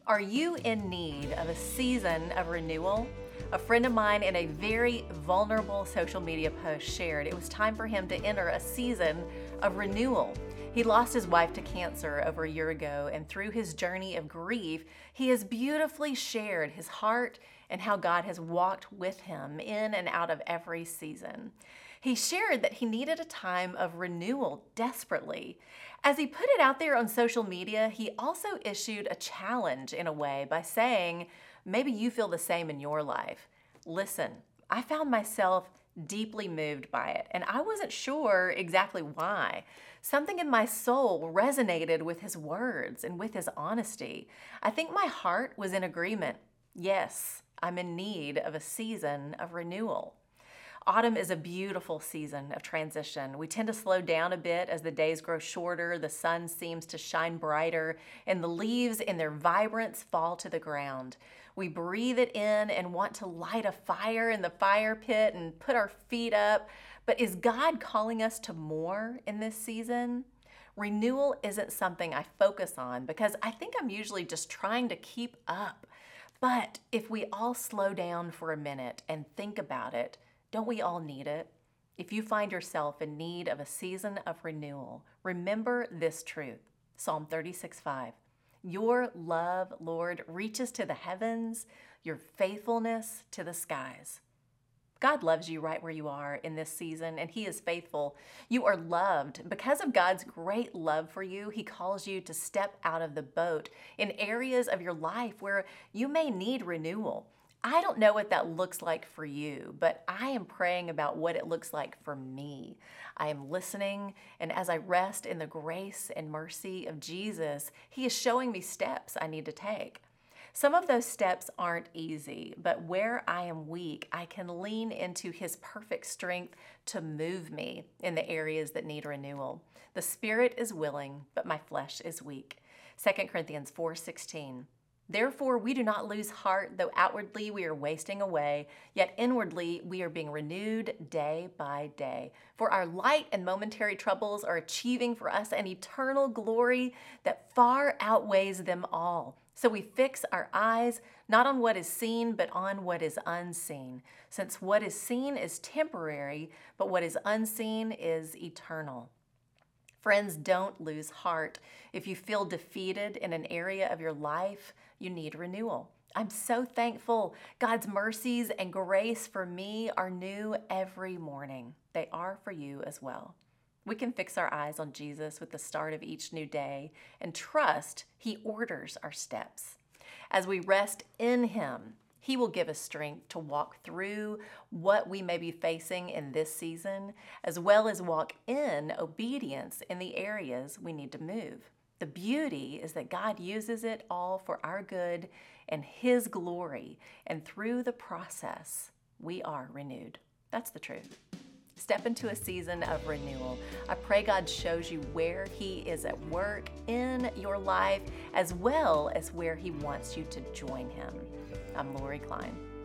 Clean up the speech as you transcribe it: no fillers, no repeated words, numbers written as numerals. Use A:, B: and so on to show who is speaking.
A: Are you in need of a season of renewal? A friend of mine in a very vulnerable social media post shared it was time for him to enter a season of renewal. He lost his wife to cancer over a year ago, and through his journey of grief, he has beautifully shared his heart and how God has walked with him in and out of every season. He shared that he needed a time of renewal desperately. As he put it out there on social media, he also issued a challenge in a way by saying, maybe you feel the same in your life. Listen, I found myself deeply moved by it, and I wasn't sure exactly why. Something in my soul resonated with his words and with his honesty. I think my heart was in agreement. Yes, I'm in need of a season of renewal. Autumn is a beautiful season of transition. We tend to slow down a bit as the days grow shorter, the sun seems to shine brighter, and the leaves in their vibrance fall to the ground. We breathe it in and want to light a fire in the fire pit and put our feet up. But is God calling us to more in this season? Renewal isn't something I focus on because I think I'm usually just trying to keep up. But if we all slow down for a minute and think about it, don't we all need it? If you find yourself in need of a season of renewal, remember this truth. Psalm 36:5. Your love, Lord, reaches to the heavens, your faithfulness to the skies. God loves you right where you are in this season, and He is faithful. You are loved. Because of God's great love for you, He calls you to step out of the boat in areas of your life where you may need renewal. I don't know what that looks like for you, but I am praying about what it looks like for me. I am listening, and as I rest in the grace and mercy of Jesus, He is showing me steps I need to take. Some of those steps aren't easy, but where I am weak, I can lean into His perfect strength to move me in the areas that need renewal. The spirit is willing, but my flesh is weak. 2 Corinthians 4:16. Therefore, we do not lose heart, though outwardly we are wasting away, yet inwardly we are being renewed day by day. For our light and momentary troubles are achieving for us an eternal glory that far outweighs them all. So we fix our eyes not on what is seen, but on what is unseen, since what is seen is temporary, but what is unseen is eternal. Friends, don't lose heart. If you feel defeated in an area of your life, you need renewal. I'm so thankful. God's mercies and grace for me are new every morning. They are for you as well. We can fix our eyes on Jesus with the start of each new day and trust He orders our steps. As we rest in Him, He will give us strength to walk through what we may be facing in this season, as well as walk in obedience in the areas we need to move. The beauty is that God uses it all for our good and His glory, and through the process, we are renewed. That's the truth. Step into a season of renewal. I pray God shows you where He is at work in your life, as well as where He wants you to join Him. I'm Lori Klein.